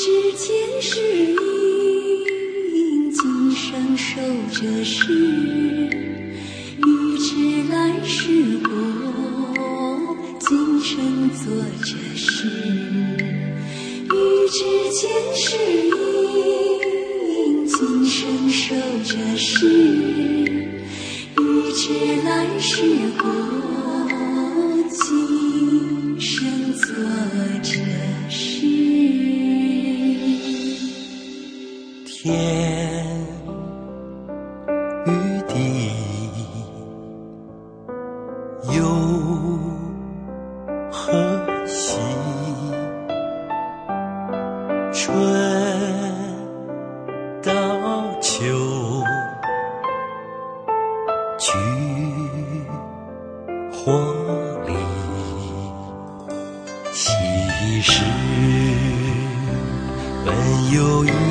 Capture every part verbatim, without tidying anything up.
之前是因，今生受这事，欲知来世果，今生做这事。欲知前世因，今生受这事，欲知来世果，今生做这事。 天与地有何兮？春到秋，菊或梨，其实本有因，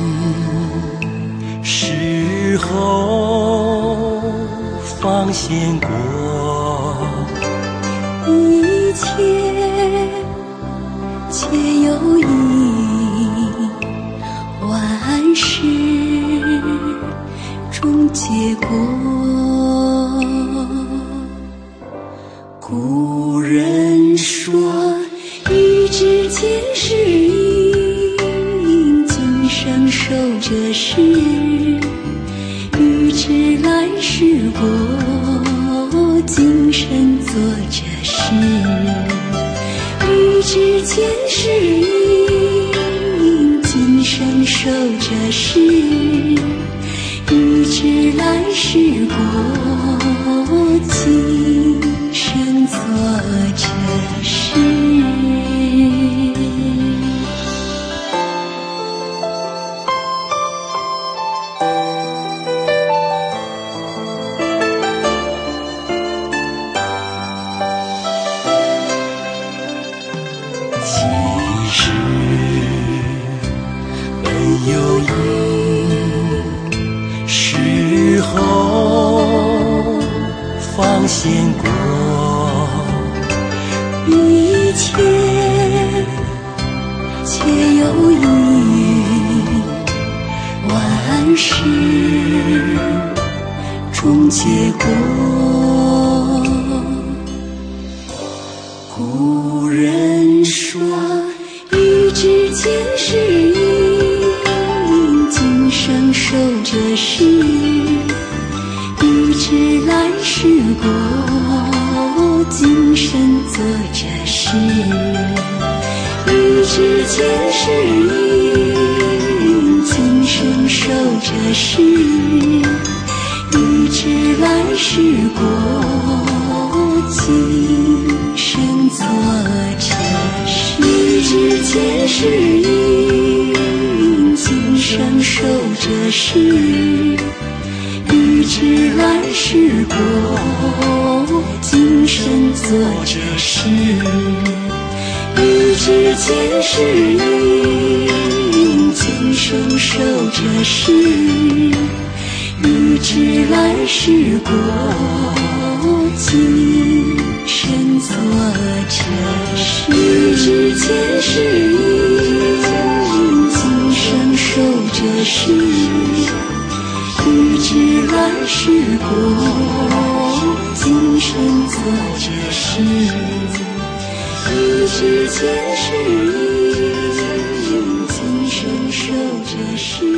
事后方显果。 一切皆有因，万事终结果。古人说，欲知前世因，今生受这事，欲知来世果，今生做这事。欲知前世因，今生受这事，欲知来世果，今生做这事。 其实本有因，事后方显果。 一切皆有因，万事终结果。古人说，欲知前世因，今生受这事，欲知来世果，今生做这事。欲知前世因，今生受这事，欲知来世果，今生做这事。欲知前世因，今生受这事，欲知来世果，今生做这事。欲知前世因，今生受这事，欲知来世果，今生做这事。欲知前世因，今生受这事，欲知来世果，今生做这事。欲知前世因，今生受这事。